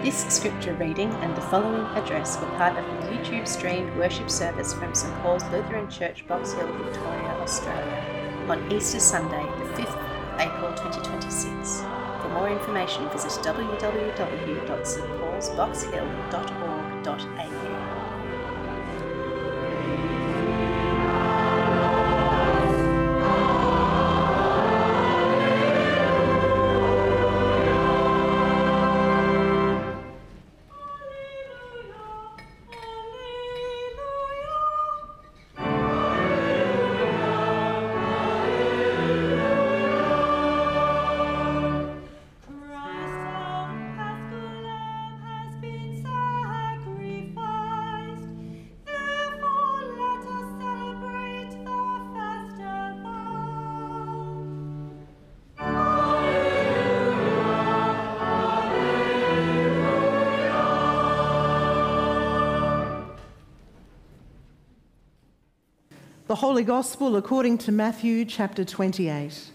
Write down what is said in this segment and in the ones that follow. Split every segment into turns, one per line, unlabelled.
This scripture reading and the following address were part of a YouTube-streamed worship service from St Paul's Lutheran Church, Box Hill, Victoria, Australia, on Easter Sunday, the 5th of April 2026. For more information, visit www.stpaulsboxhill.org.au.
The Holy Gospel according to Matthew chapter 28.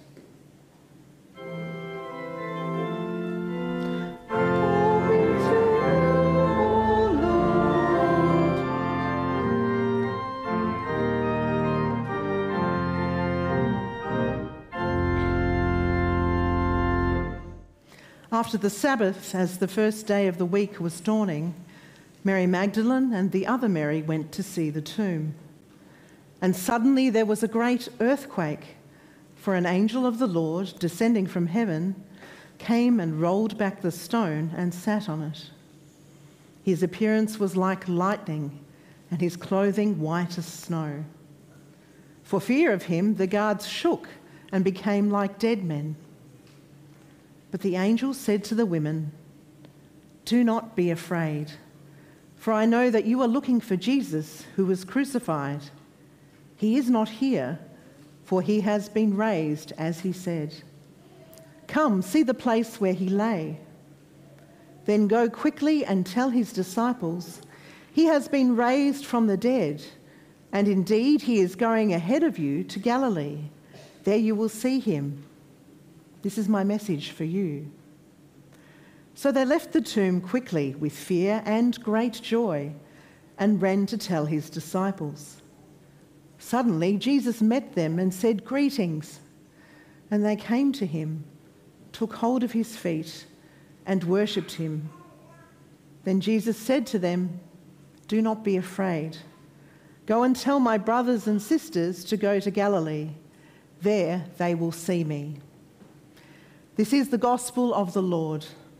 After the Sabbath, as the first day of the week was dawning, Mary Magdalene and the other Mary went to see the tomb. And suddenly there was a great earthquake, for an angel of the Lord, descending from heaven, came and rolled back the stone and sat on it. His appearance was like lightning, and his clothing white as snow. For fear of him, the guards shook and became like dead men. But the angel said to the women, "Do not be afraid, for I know that you are looking for Jesus who was crucified. He is not here, for he has been raised, as he said. Come, see the place where he lay. Then go quickly and tell his disciples, he has been raised from the dead, and indeed he is going ahead of you to Galilee. There you will see him. This is my message for you." So they left the tomb quickly with fear and great joy and ran to tell his disciples. Suddenly Jesus met them and said, "Greetings." And they came to him, took hold of his feet and worshipped him. Then Jesus said to them, "Do not be afraid. Go and tell my brothers and sisters to go to Galilee. There they will see me." This is the gospel of the Lord.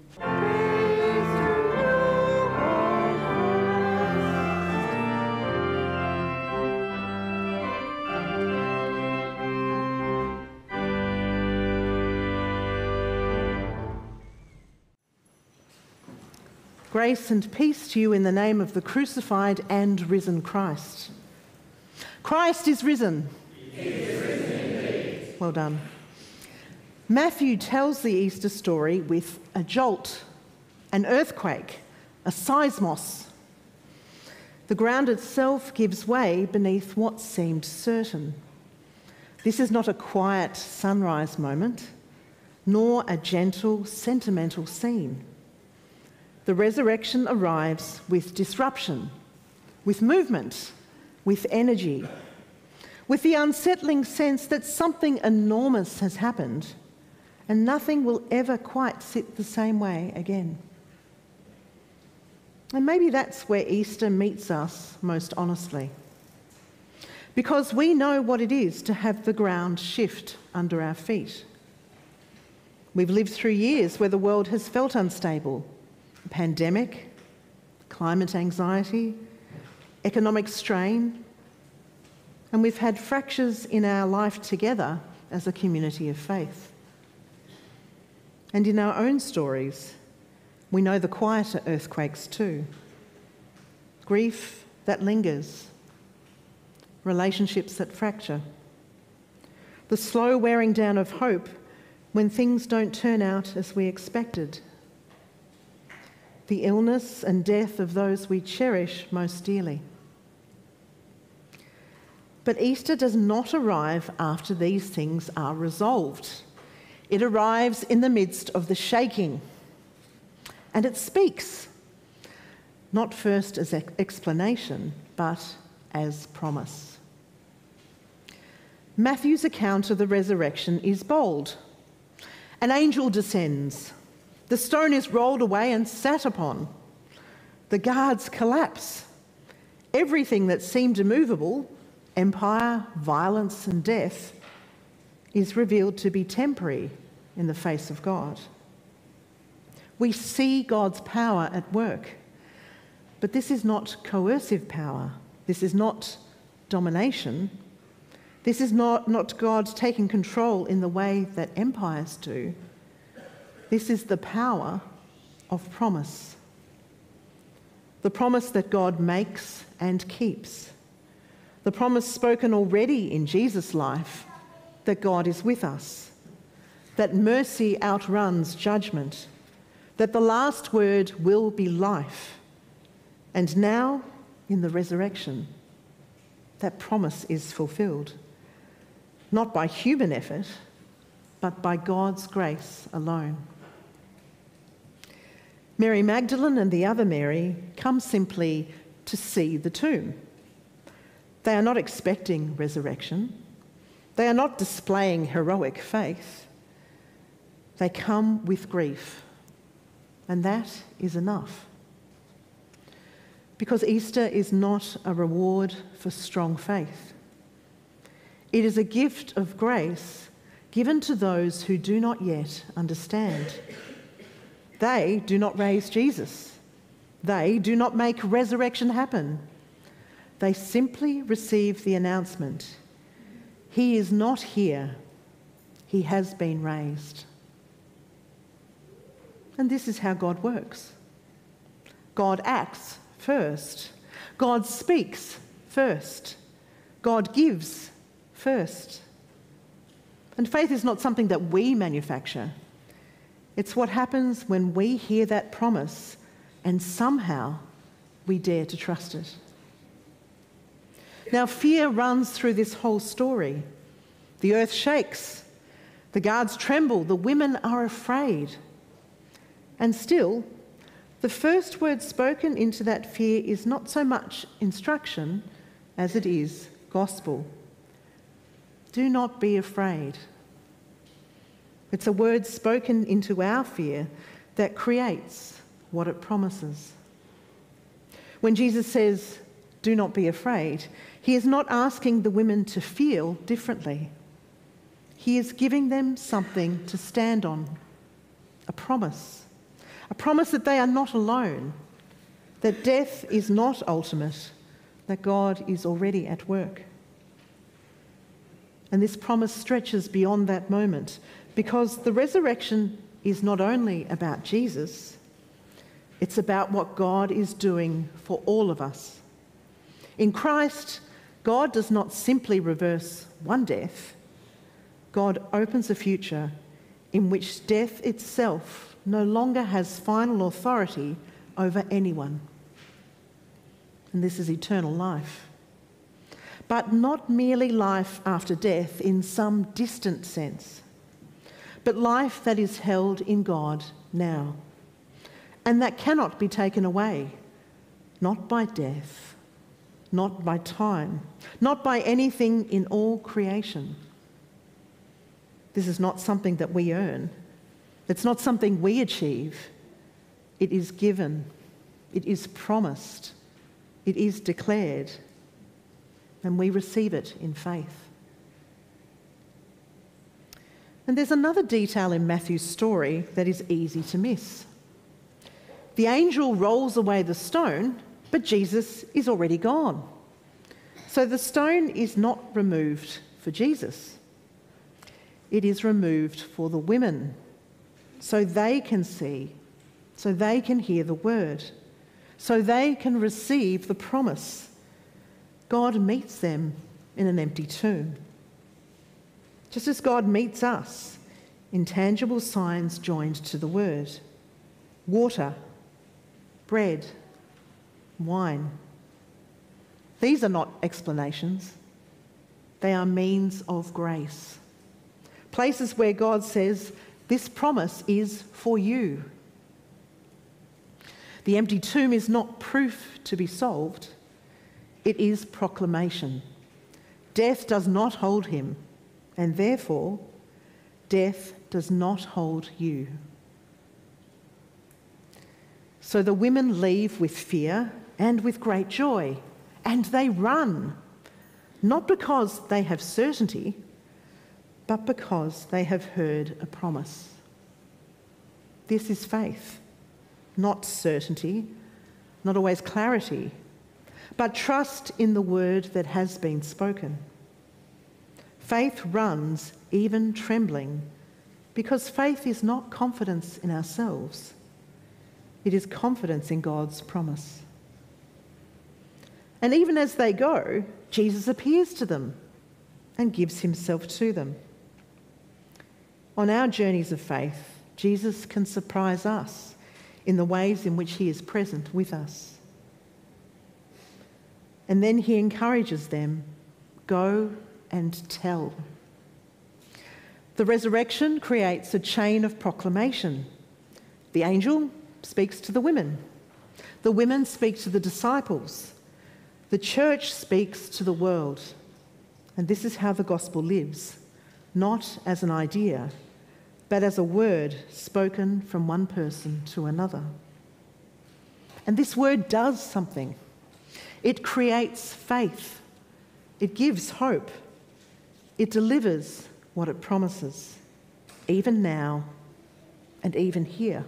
Grace and peace to you in the name of the crucified and risen Christ. Christ is risen.
He is risen indeed.
Well done. Matthew tells the Easter story with a jolt, an earthquake, a seismos. The ground itself gives way beneath what seemed certain. This is not a quiet sunrise moment, nor a gentle, sentimental scene. The resurrection arrives with disruption, with movement, with energy, with the unsettling sense that something enormous has happened and nothing will ever quite sit the same way again. And maybe that's where Easter meets us most honestly, because we know what it is to have the ground shift under our feet. We've lived through years where the world has felt unstable. Pandemic, climate anxiety, economic strain, and we've had fractures in our life together as a community of faith. And in our own stories, we know the quieter earthquakes too. Grief that lingers, relationships that fracture, the slow wearing down of hope when things don't turn out as we expected, the illness and death of those we cherish most dearly. But Easter does not arrive after these things are resolved. It arrives in the midst of the shaking and it speaks, not first as explanation, but as promise. Matthew's account of the resurrection is bold. An angel descends. The stone is rolled away and sat upon. The guards collapse. Everything that seemed immovable, empire, violence, and death, is revealed to be temporary in the face of God. We see God's power at work, but this is not coercive power. This is not domination. This is not God taking control in the way that empires do. This is the power of promise. The promise that God makes and keeps. The promise spoken already in Jesus' life that God is with us, that mercy outruns judgment, that the last word will be life. And now, in the resurrection, that promise is fulfilled, not by human effort, but by God's grace alone. Mary Magdalene and the other Mary come simply to see the tomb. They are not expecting resurrection. They are not displaying heroic faith. They come with grief, and that is enough. Because Easter is not a reward for strong faith. It is a gift of grace given to those who do not yet understand. They do not raise Jesus. They do not make resurrection happen. They simply receive the announcement, he is not here, he has been raised. And this is how God works. God acts first. God speaks first. God gives first. And faith is not something that we manufacture. It's what happens when we hear that promise and somehow we dare to trust it. Now, fear runs through this whole story. The earth shakes. The guards tremble. The women are afraid. And still, the first word spoken into that fear is not so much instruction as it is gospel. Do not be afraid. It's a word spoken into our fear that creates what it promises. When Jesus says, do not be afraid, he is not asking the women to feel differently. He is giving them something to stand on, a promise that they are not alone, that death is not ultimate, that God is already at work. And this promise stretches beyond that moment, because the resurrection is not only about Jesus, it's about what God is doing for all of us. In Christ, God does not simply reverse one death. God opens a future in which death itself no longer has final authority over anyone. And this is eternal life. But not merely life after death in some distant sense, but life that is held in God now, and that cannot be taken away, not by death, not by time, not by anything in all creation. This is not something that we earn. It's not something we achieve. It is given. It is promised. It is declared. And we receive it in faith. And there's another detail in Matthew's story that is easy to miss. The angel rolls away the stone, but Jesus is already gone. So the stone is not removed for Jesus. It is removed for the women, so they can see, so they can hear the word, so they can receive the promise. God meets them in an empty tomb. Just as God meets us in tangible signs joined to the word. Water, bread, wine. These are not explanations. They are means of grace. Places where God says, this promise is for you. The empty tomb is not proof to be solved. It is proclamation. Death does not hold him, and therefore, death does not hold you. So the women leave with fear and with great joy, and they run, not because they have certainty, but because they have heard a promise. This is faith, not certainty, not always clarity, but trust in the word that has been spoken. Faith runs even trembling, because faith is not confidence in ourselves. It is confidence in God's promise. And even as they go, Jesus appears to them and gives himself to them. On our journeys of faith, Jesus can surprise us in the ways in which he is present with us. And then he encourages them, go and tell. The resurrection creates a chain of proclamation. The angel speaks to the women. The women speak to the disciples. The church speaks to the world. And this is how the gospel lives, not as an idea, but as a word spoken from one person to another. And this word does something. It creates faith. It gives hope. It delivers what it promises, even now and even here.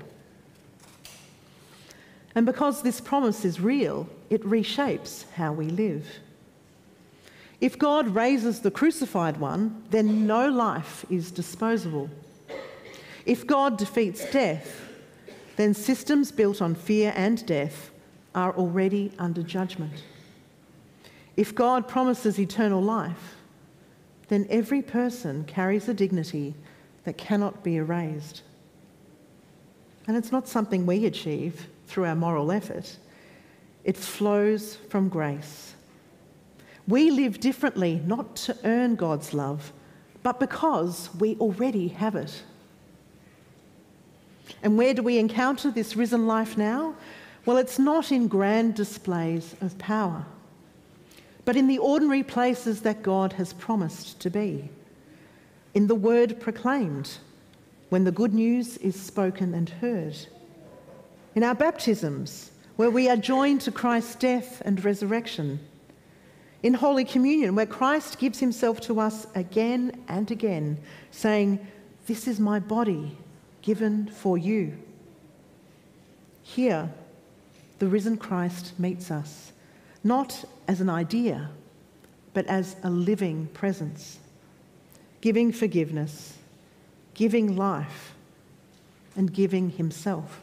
And because this promise is real, it reshapes how we live. If God raises the crucified one, then no life is disposable. If God defeats death, then systems built on fear and death are already under judgment. If God promises eternal life, then every person carries a dignity that cannot be erased. And it's not something we achieve through our moral effort. It flows from grace. We live differently, not to earn God's love, but because we already have it. And where do we encounter this risen life now? Well, it's not in grand displays of power, but in the ordinary places that God has promised to be. In the word proclaimed, when the good news is spoken and heard. In our baptisms, where we are joined to Christ's death and resurrection. In Holy Communion, where Christ gives himself to us again and again, saying, "This is my body, given for you." Here, the risen Christ meets us, not as an idea, but as a living presence, giving forgiveness, giving life, and giving himself.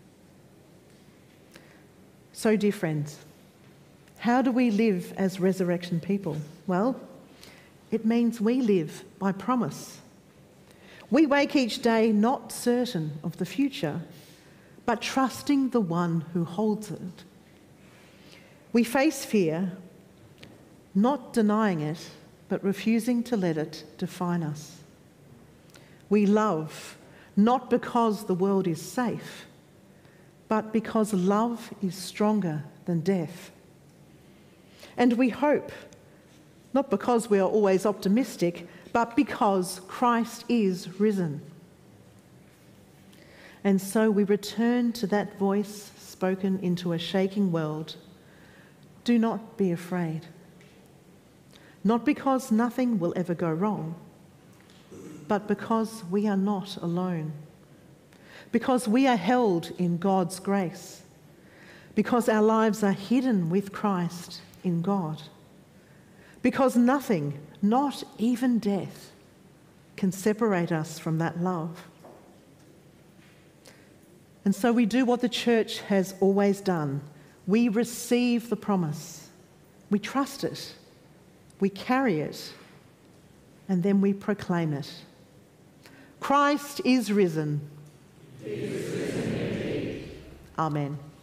So, dear friends, how do we live as resurrection people? Well, it means we live by promise. We wake each day not certain of the future, but trusting the one who holds it. We face fear, not denying it, but refusing to let it define us. We love, not because the world is safe, but because love is stronger than death. And we hope, not because we are always optimistic, but because Christ is risen. And so we return to that voice spoken into a shaking world. Do not be afraid. Not because nothing will ever go wrong, but because we are not alone. Because we are held in God's grace. Because our lives are hidden with Christ in God. Because nothing, not even death, can separate us from that love. And so we do what the church has always done. We receive the promise. We trust it. We carry it. And then we proclaim it. Christ is risen.
He is risen indeed.
Amen.